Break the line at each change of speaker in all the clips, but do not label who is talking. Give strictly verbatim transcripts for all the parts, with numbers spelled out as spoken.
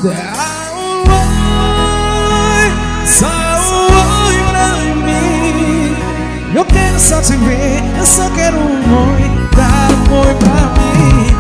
Dá um oi, só um oi pra mim. Eu quero só te ver, eu só quero um oi. Dá um oi pra mim.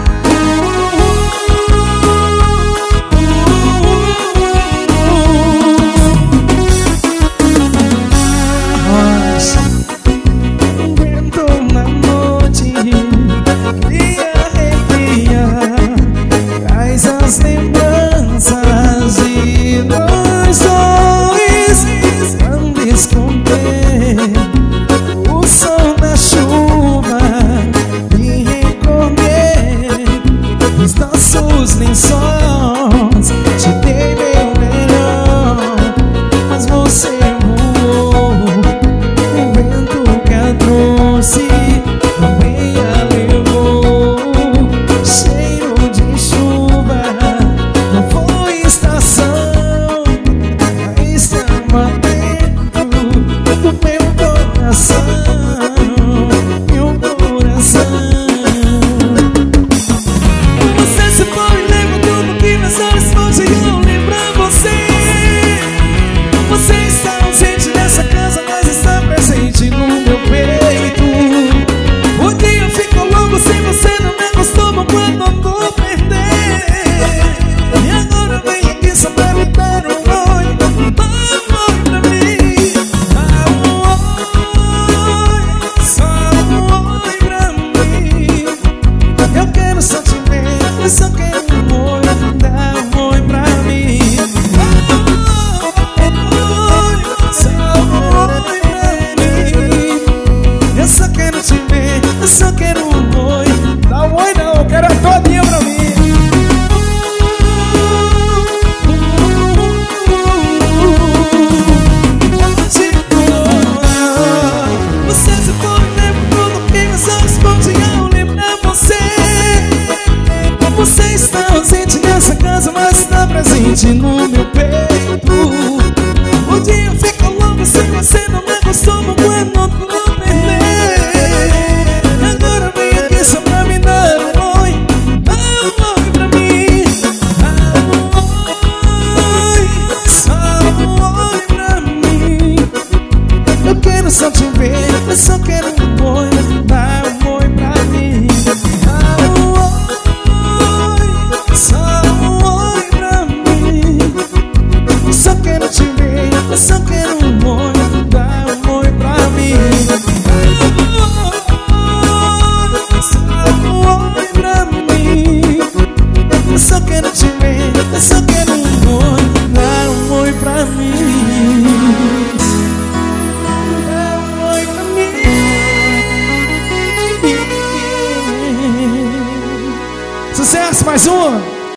As lembranças de nós dois, quando esconder o som da chuva e recolher os nossos lençóis. Te dei meu melhor, mas você voou. O vento que a trouxe também a levou. Cheiro de chuva, não foi estação, mas estava dentro do meu coração, meu coração. Você se foi e lembra tudo que meus olhos hoje eu lembrar você. Você está ausente nessa casa, mas está presente no meu peito. O dia ficou longo sem você, não me acostumo quando eu tô perdendo. E agora vem aqui só pra me dar um oi. Dá um oi pra mim. Dá um oi, só um oi pra mim. Eu quero só te ver, eu só quero um oi. Dá um oi pra mim. Dá um oi, só um oi pra mim. Eu só quero te ver, eu só quero um oi. Dá um oi não, eu quero a todinha pra mim. Você se foi, lembra tudo que meus olhos podiam lembrar você. Você está ausente nessa casa, mas está presente no meu peito. O dia fica longo sem você, não me acostumo quando eu tô perdendo. Agora vem aqui só pra me dar um oi. Dá um oi pra mim. Dá um oi, só um oi pra mim. Eu quero só te ver, eu só quero um oi. Dá um oi pra mim. Dá um oi, só um oi pra mim. Eu só quero te ver, eu só quero um oi. Dá um oi pra mim. Eu só quero te ver, eu só quero um oi. Dá um oi pra mim. Dá um oi pra mim. Sucesso, mais um.